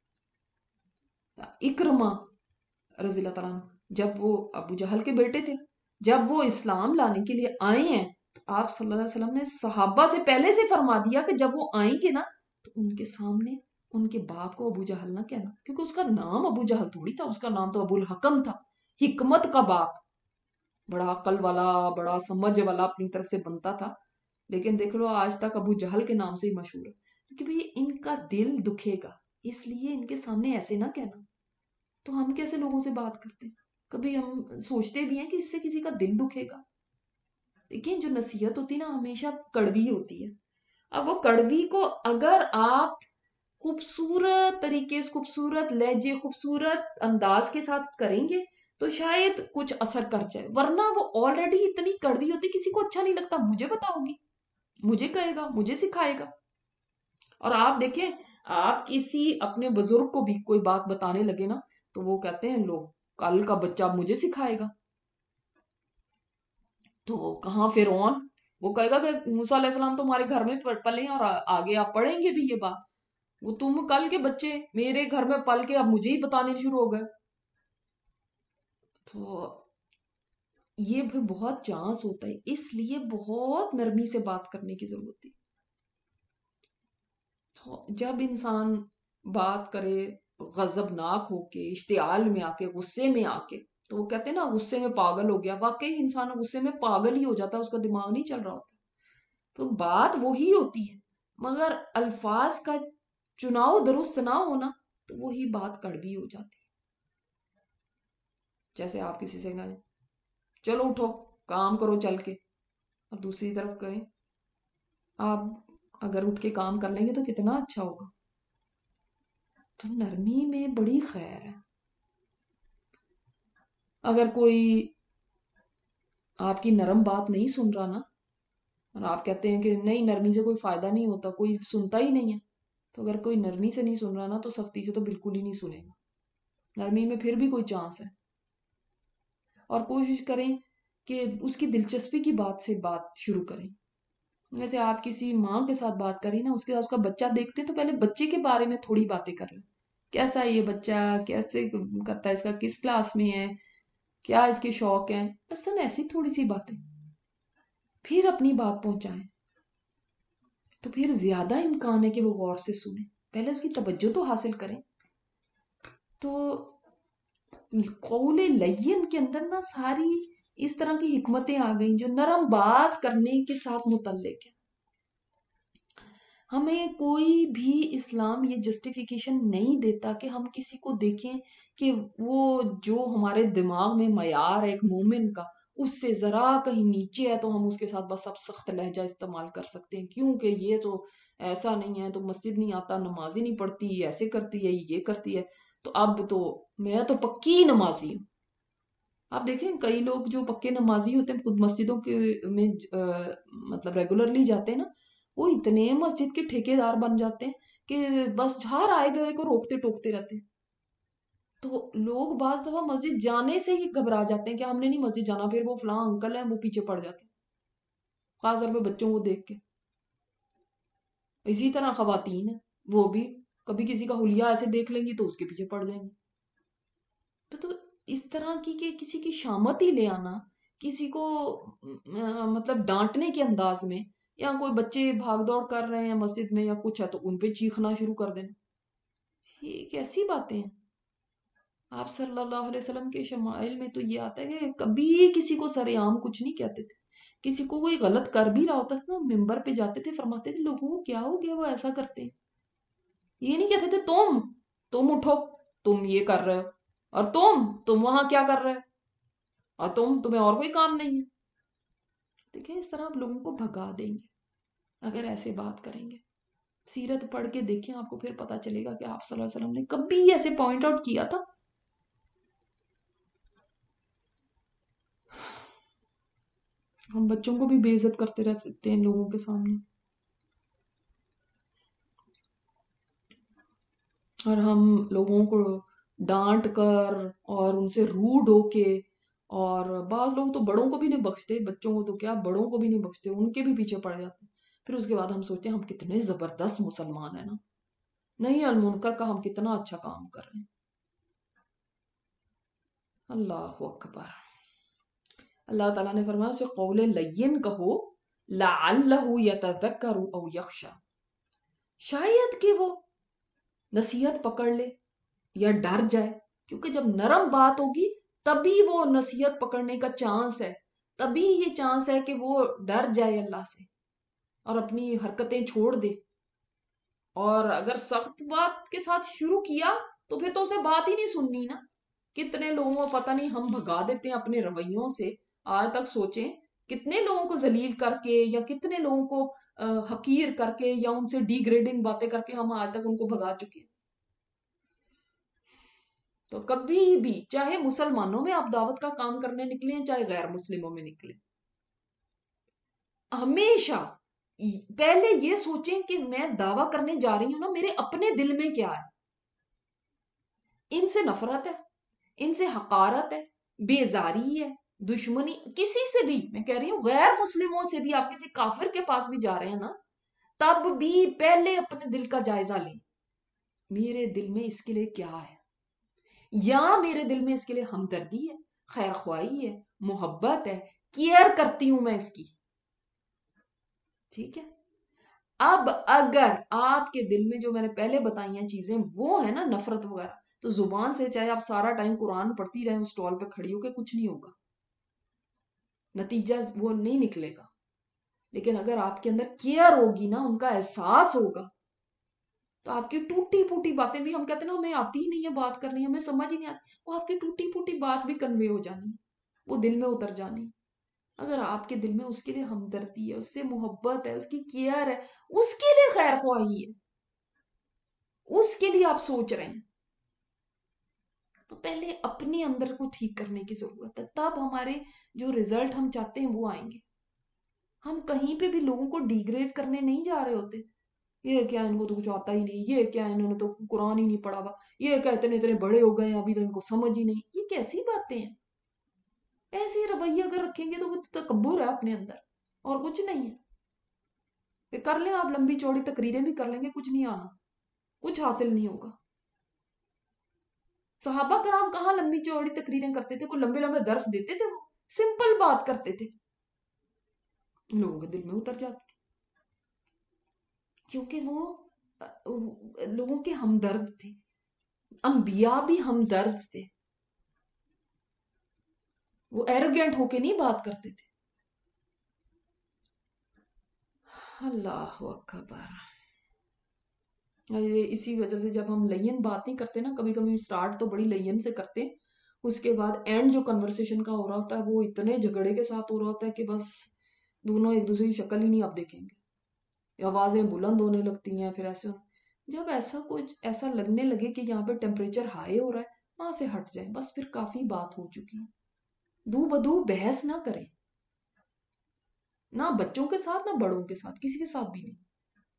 اکرمہ رضی اللہ تعالیٰ عنہ، جب وہ ابو جہل کے بیٹے تھے، جب وہ اسلام لانے کے لیے آئے ہیں تو آپ صلی اللہ علیہ وسلم نے صحابہ سے پہلے سے فرما دیا کہ جب وہ آئیں گے نا تو ان کے سامنے ان کے باپ کو ابو جہل نہ کہنا، کیونکہ اس کا نام ابو جہل تھوڑی تھا، اس کا نام تو ابو الحکم تھا، حکمت کا باپ، بڑا عقل والا، بڑا سمجھ والا اپنی طرف سے بنتا تھا، لیکن دیکھ لو آج تک ابو جہل کے نام سے ہی مشہور ہے، کہ بھئی ان کا دل دکھے گا، اس لیے ان کے سامنے ایسے نہ کہنا۔ تو ہم کیسے لوگوں سے بات کرتے ہیں؟ کبھی ہم سوچتے بھی ہیں کہ اس سے کسی کا دل دکھے گا؟ دیکھیں جو نصیحت ہوتی ہے نا ہمیشہ کڑوی ہوتی ہے، اب وہ کڑوی کو اگر آپ خوبصورت طریقے سے، خوبصورت لہجے، خوبصورت انداز کے ساتھ کریں گے تو شاید کچھ اثر کر جائے، ورنہ وہ آلریڈی اتنی کڑوی ہوتی، کسی کو اچھا نہیں لگتا، مجھے بتاؤ گی، مجھے کہے گا، مجھے سکھائے گا۔ اور آپ دیکھیں آپ کسی اپنے بزرگ کو بھی کوئی بات بتانے لگے نا تو وہ کہتے ہیں لوگ کل کا بچہ مجھے سکھائے گا، تو کہاں فرعون، وہ کہے گا کہ موسیٰ علیہ السلام تو ہمارے گھر میں پلے ہیں اور آگے آپ پڑھیں گے بھی یہ بات، وہ تم کل کے بچے میرے گھر میں پل کے اب مجھے ہی بتانے شروع ہو گئے۔ تو یہ پھر بہت چانس ہوتا ہے، اس لیے بہت نرمی سے بات کرنے کی ضرورت ہے۔ تو جب انسان بات کرے غضبناک ہو کے، اشتعال میں آ کے، غصے میں آ کے، تو وہ کہتے ہیں نا غصے میں پاگل ہو گیا، واقعی انسان غصے میں پاگل ہی ہو جاتا ہے، اس کا دماغ نہیں چل رہا ہوتا۔ تو بات وہی ہوتی ہے، مگر الفاظ کا چناؤ درست نہ ہونا تو وہی بات کڑوی ہو جاتی ہے۔ جیسے آپ کسی سے کہیں چلو اٹھو کام کرو چل کے، اور دوسری طرف کریں آپ اگر اٹھ کے کام کر لیں گے تو کتنا اچھا ہوگا۔ تو نرمی میں بڑی خیر ہے۔ اگر کوئی آپ کی نرم بات نہیں سن رہا نا، اور آپ کہتے ہیں کہ نہیں نرمی سے کوئی فائدہ نہیں ہوتا، کوئی سنتا ہی نہیں ہے، تو اگر کوئی نرمی سے نہیں سن رہا نا تو سختی سے تو بالکل ہی نہیں سنے گا۔ نرمی میں پھر بھی کوئی چانس ہے، اور کوشش کریں کہ اس کی دلچسپی کی بات سے بات شروع کریں۔ جیسے آپ کسی ماں کے ساتھ بات کریں نا، اس کے ساتھ اس کا بچہ دیکھتے تو پہلے بچے کے بارے میں تھوڑی باتیں کر لیں، کیسا ہے یہ بچہ، کیسے کرتا ہے، اس کا کس کلاس میں ہے، کیا اس کے شوق ہیں، بس ایسی تھوڑی سی باتیں، پھر اپنی بات پہنچائیں، تو پھر زیادہ امکان ہے کہ وہ غور سے سنیں، پہلے اس کی توجہ تو حاصل کریں۔ تو قول لین کے اندر نا ساری اس طرح کی حکمتیں آ گئیں جو نرم بات کرنے کے ساتھ متعلق ہے. ہمیں کوئی بھی اسلام یہ جسٹیفیکیشن نہیں دیتا کہ ہم کسی کو دیکھیں کہ وہ جو ہمارے دماغ میں معیار ہے ایک مومن کا اس سے ذرا کہیں نیچے ہے تو ہم اس کے ساتھ بس اب سخت لہجہ استعمال کر سکتے ہیں کیونکہ یہ تو ایسا نہیں ہے، تو مسجد نہیں آتا، نماز ہی نہیں پڑھتی، ایسے کرتی ہے، یہ کرتی ہے، تو اب تو میں تو پکی نمازی ہوں. آپ دیکھیں کئی لوگ جو پکے نمازی ہوتے ہیں خود مسجدوں کے میں مطلب ریگولرلی جاتے ہیں نا، وہ اتنے مسجد کے ٹھیکے دار بن جاتے ہیں کہ بس ہر آئے گئے کو روکتے ٹوکتے رہتے ہیں. تو لوگ بعض دفعہ مسجد جانے سے ہی گھبرا جاتے ہیں کہ ہم نے نہیں مسجد جانا، پھر وہ فلاں انکل ہیں وہ پیچھے پڑ جاتے ہیں، خاص طور پہ بچوں کو دیکھ کے. اسی طرح خواتین ہیں، وہ بھی کبھی کسی کا حلیہ ایسے دیکھ لیں گی تو اس کے پیچھے پڑ جائیں گی. تو اس طرح کی کہ کسی کی شامت ہی لے آنا، کسی کو مطلب ڈانٹنے کے انداز میں، یا کوئی بچے بھاگ دوڑ کر رہے ہیں مسجد میں یا کچھ ہے تو ان پہ چیخنا شروع کر دینا، یہ کیسی باتیں ہیں؟ آپ صلی اللہ علیہ وسلم کے شمائل میں تو یہ آتا ہے کہ کبھی کسی کو سرعام کچھ نہیں کہتے تھے. کسی کو کوئی غلط کر بھی رہا ہوتا تھا ممبر پہ جاتے تھے فرماتے تھے لوگوں کو کیا ہو گیا وہ ایسا کرتے ہیں. یہ نہیں کہتے تھے تم اٹھو، تم یہ کر رہے ہو، اور تم وہاں کیا کر رہے ہو، اور تمہیں اور کوئی کام نہیں ہے. دیکھیں اس طرح آپ لوگوں کو بھگا دیں گے اگر ایسے بات کریں گے. سیرت پڑھ کے دیکھیں، آپ کو پھر پتا چلے گا کہ آپ صلی اللہ علیہ وسلم نے کبھی ایسے پوائنٹ آؤٹ کیا تھا. ہم بچوں کو بھی بے عزت کرتے رہ سکتے ہیں لوگوں کے سامنے، اور ہم لوگوں کو ڈانٹ کر اور ان سے روڈ ہو کے، اور بعض لوگ تو بڑوں کو بھی نہیں بخشتے، بچوں کو تو کیا بڑوں کو بھی نہیں بخشتے، ان کے بھی پیچھے پڑ جاتے ہیں. پھر اس کے بعد ہم سوچتے ہیں ہم کتنے زبردست مسلمان ہیں نا، نہیں المنکر کا ہم کتنا اچھا کام کر رہے ہیں. اللہ اکبر. اللہ تعالیٰ نے فرمایا اسے قول لین کہو لعلہ یتذکر او یخشی، شاید کہ وہ نصیحت پکڑ لے یا ڈر جائے، کیونکہ جب نرم بات ہوگی تبھی وہ نصیحت پکڑنے کا چانس ہے، تبھی یہ چانس ہے کہ وہ ڈر جائے اللہ سے اور اپنی حرکتیں چھوڑ دے. اور اگر سخت بات کے ساتھ شروع کیا تو پھر تو اسے بات ہی نہیں سننی نا. کتنے لوگوں کو پتہ نہیں ہم بھگا دیتے ہیں اپنے رویوں سے. آج تک سوچیں کتنے لوگوں کو ذلیل کر کے یا کتنے لوگوں کو حقیر کر کے یا ان سے ڈی گریڈنگ باتیں کر کے ہم آج تک ان کو بھگا چکے ہیں. تو کبھی بھی چاہے مسلمانوں میں آپ دعوت کا کام کرنے نکلیں چاہے غیر مسلموں میں نکلیں، ہمیشہ پہلے یہ سوچیں کہ میں دعویٰ کرنے جا رہی ہوں نا، میرے اپنے دل میں کیا ہے. ان سے نفرت ہے، ان سے حقارت ہے، بیزاری ہے، دشمنی کسی سے بھی، میں کہہ رہی ہوں غیر مسلموں سے بھی، آپ کسی کافر کے پاس بھی جا رہے ہیں نا، تب بھی پہلے اپنے دل کا جائزہ لیں. میرے دل میں اس کے لیے کیا ہے، یا میرے دل میں اس کے لیے ہمدردی ہے، خیر خواہی ہے، محبت ہے، کیئر کرتی ہوں میں اس کی. ٹھیک ہے. اب اگر آپ کے دل میں جو میں نے پہلے بتائی ہیں چیزیں وہ ہے نا نفرت وغیرہ، تو زبان سے چاہے آپ سارا ٹائم قرآن پڑھتی رہیں اسٹال پہ کھڑی ہو کے، کچھ نہیں ہوگا، نتیجہ وہ نہیں نکلے گا. لیکن اگر آپ کے اندر کیئر ہوگی نا، ان کا احساس ہوگا، تو آپ کی ٹوٹی پھوٹی باتیں بھی، ہم کہتے ہیں نا ہمیں آتی ہی نہیں ہے بات کرنی، ہمیں سمجھ ہی نہیں آتی، وہ آپ کی ٹوٹی پھوٹی بات بھی کنوے ہو جانی، وہ دل میں اتر جانی. اگر آپ کے دل میں اس کے لیے ہمدردی ہے، اس سے محبت ہے، اس کی کیئر ہے، اس کے لیے خیر خواہی ہے، اس کے لیے آپ سوچ رہے ہیں، تو پہلے اپنے اندر کو ٹھیک کرنے کی ضرورت ہے، تب ہمارے جو رزلٹ ہم چاہتے ہیں وہ آئیں گے. ہم کہیں پہ بھی لوگوں کو ڈیگریڈ کرنے نہیں جا رہے ہوتے. یہ کیا ان کو تو کچھ آتا ہی نہیں، یہ کیا انہوں نے تو قرآن ہی نہیں پڑھا ہوا، یہ کیا اتنے اتنے بڑے ہو گئے ہیں ابھی تو ان کو سمجھ ہی نہیں. یہ کیسی باتیں ہیں؟ ایسے رویہ اگر رکھیں گے تو وہ تکبر ہے اپنے اندر اور کچھ نہیں ہے. کہ کر لیں آپ لمبی چوڑی تقریریں بھی کر لیں گے، کچھ نہیں آنا، کچھ حاصل نہیں ہوگا. صحابہ کرام کہاں لمبی چوڑی تقریریں کرتے تھے، کوئی لمبے لمبے درس دیتے تھے، وہ سمپل بات کرتے تھے، لوگوں کے دل میں اتر جاتی تھی، کیونکہ وہ لوگوں کے ہمدرد تھے. انبیاء بھی ہمدرد تھے. وہ ایروگینٹ ہو کے نہیں بات کرتے تھے. اللہ اکبر. اسی وجہ سے جب ہم لین بات نہیں کرتے نا، کبھی کبھی سٹارٹ تو بڑی لین سے کرتے، اس کے بعد اینڈ جو کنورسیشن کا ہو رہا ہوتا ہے وہ اتنے جھگڑے کے ساتھ ہو رہا ہوتا ہے کہ بس دونوں ایک دوسرے کی شکل ہی نہیں آپ دیکھیں گے، آوازیں بلند ہونے لگتی ہیں. پھر ایسے جب ایسا کچھ ایسا لگنے لگے کہ یہاں پہ ٹیمپریچر ہائی ہو رہا ہے، وہاں سے ہٹ جائیں، بس پھر کافی بات ہو چکی ہے. دو بدو بحث نہ کریں، نہ بچوں کے ساتھ نہ بڑوں کے ساتھ، کسی کے ساتھ بھی نہیں.